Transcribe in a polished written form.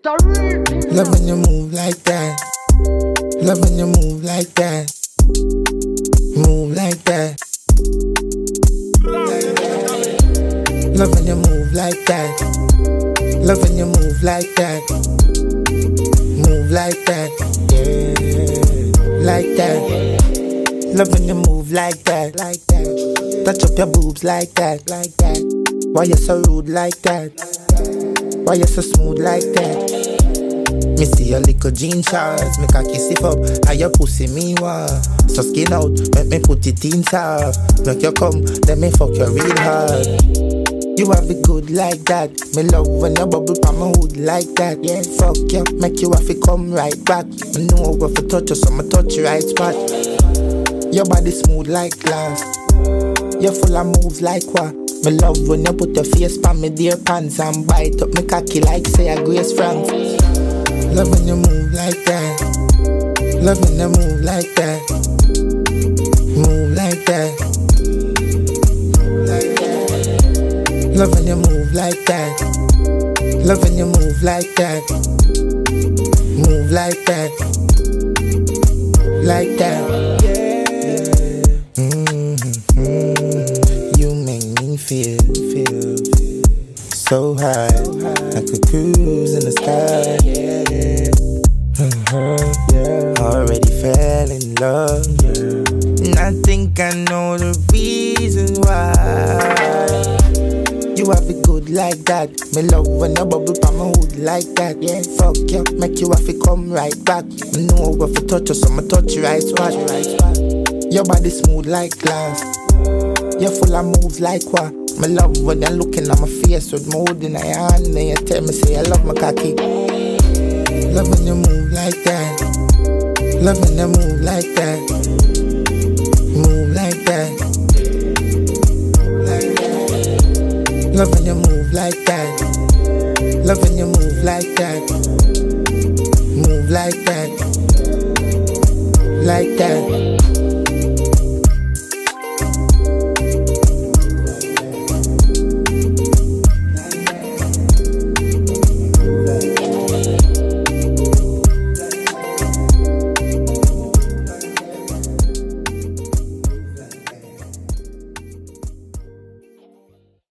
Love when you move like that. Love when you move like that. Move like that. Love when you move like that. Love when you move like that. Move like that. Yeah, like that. Love when you move like that. Like that. Touch up your boobs like that. Like that. Why you so rude like that? Why you so smooth like that? Me see your little jean shorts, make a kiss it up. How your pussy me want? So skin out, make me put it in soft. Make you come, let me fuck you real hard. You have it good like that. Me love when you bubble pa my hood like that. Yeah, fuck you, make you have to come right back. Me know how to touch you, so me touch you right spot. Your body smooth like glass. You're full of moves like what? Me love when you put your face pa me dear pants and bite up me cocky like say a Grace Frank. Love when you move like that. Love when you move like that. Move like that. Love when you move like that. Love when you move like that. Move like that. Like that. You make me feel so high. I could cruise in the sky. Already fell in love. And I think I know the reason why. You have it good like that. Me love when you bubble pa my hood like that. Yeah, fuck you, make you have to come right back. Me know how to touch you, so me touch you right spot. Your body smooth like glass. You're full of moves like what? Me love when you're looking at my face with my hood in your hand. And you tell me say I love my cocky. Love when you move like that. Love when you move like that. Move like that. Love when you move like that. Love when you move like that. Move like that. Like that.